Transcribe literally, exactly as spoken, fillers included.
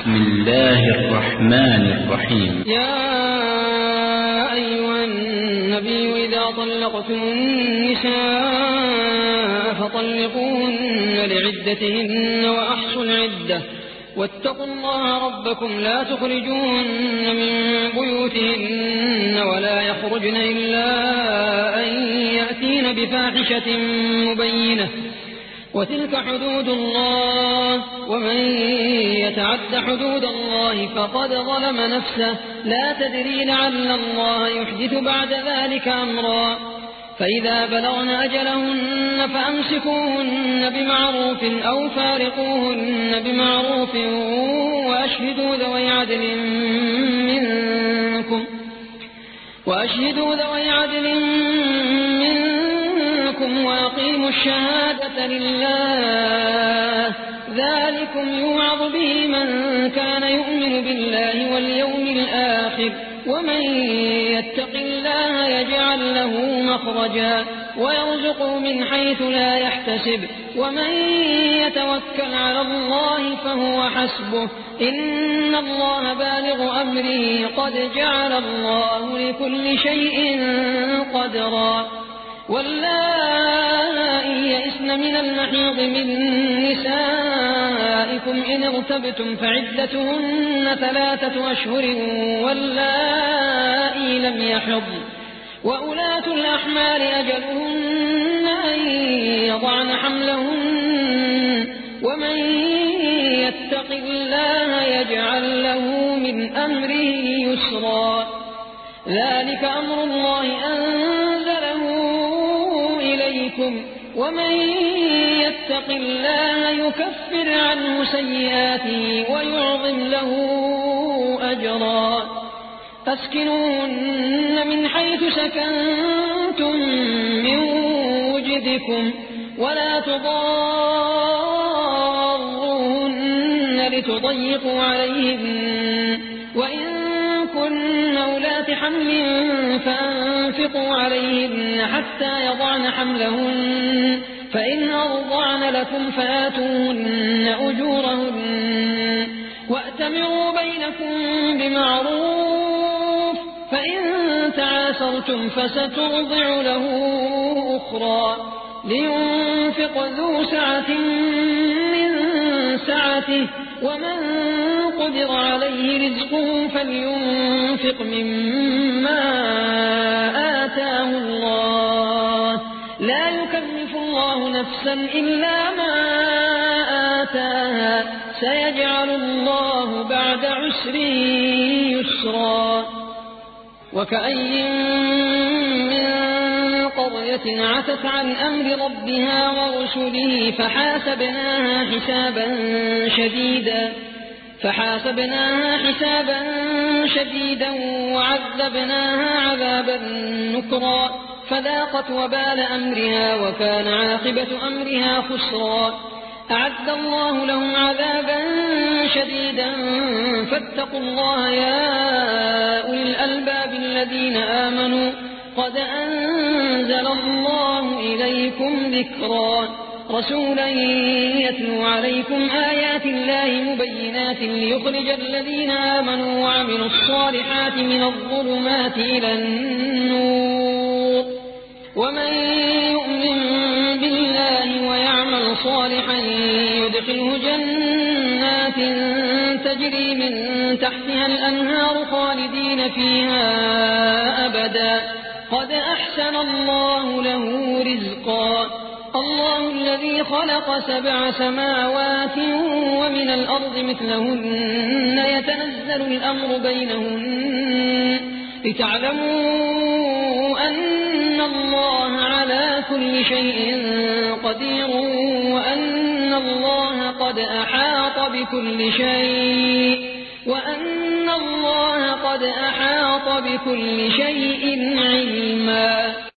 بسم الله الرحمن الرحيم. يا أيها النبي إذا طلقتم النساء فطلقوهن لعدتهن وأحصوا العدة واتقوا الله ربكم لا تخرجوهن من بيوتهن ولا يخرجن إلا أن يأتين بفاحشة مبينة وتلك حدود الله ومن يتعد حدود الله فقد ظلم نفسه لا تدري لعل الله يحدث بعد ذلك أمرا فإذا بلغن أجلهن فأمسكوهن بمعروف أو فارقوهن بمعروف وأشهدوا ذوي عدل منكم وأشهدوا ذوي عدل منكم وأقيموا الشهادة لله ذلكم يوعظ به من كان يؤمن بالله واليوم الآخر ومن يتق الله يجعل له مخرجا ويرزقه من حيث لا يحتسب ومن يتوكل على الله فهو حسبه إن الله بالغ أمره قد جعل الله لكل شيء قدرا واللائي يئسن من المحيض من نسائكم إن ارتبتم فعدتهن ثلاثة أشهر واللائي لم يحضن وأولاة الأحمال أجلهن أن يضعن حملهن ومن يتق الله يجعل له من أمره يسرا ذلك أمر الله أنزله إليكم ومن يتق الله يكفر عنه سيئاته ويعظم له أجرا أسكنوهن من حيث سكنتم من وجدكم ولا تضاروهن لتضيقوا عليهن وإن كن أولات حمل فأنفقوا عليهن حتى يضعن حملهن فإن أرضعن لكم فآتوهن أجورهن وأتمروا بينكم بمعروف فإن تعاسرتم فسترضع له أخرى لينفق ذو سعة من سعته ومن قدر عليه رزقه فلينفق مما آتاه الله لا يكلف الله نفسا إلا ما آتاها سيجعل الله بعد عسر يسرا وكأي من قرية عتت عن أمر ربها ورسله فحاسبناها حسابا شديدا فحاسبناها حسابا شديدا وعذبناها عذابا نكرا فذاقت وبال أمرها وكان عاقبة أمرها خسرا أعد الله لهم عذابا شديدا فاتقوا الله يا أولي الألباب الذين آمنوا قد أنزل الله إليكم ذكرا رسولا يتلو عليكم آيات الله مبينات ليخرج الذين آمنوا وعملوا الصالحات من الظلمات إلى النور ومن يؤمن بالله ويعمل صالحا يدخله جنات تجري من تحتها الأنهار خالدين فيها أبدا قد أحسن الله له رزقا الله الذي خلق سبع سماوات ومن الأرض مثلهن يتنزل الأمر بينهن لتعلموا أن الله على كل شيء قدير وأن الله قد أحاط بكل شيء وأن الله قد أحاط بكل شيء علما.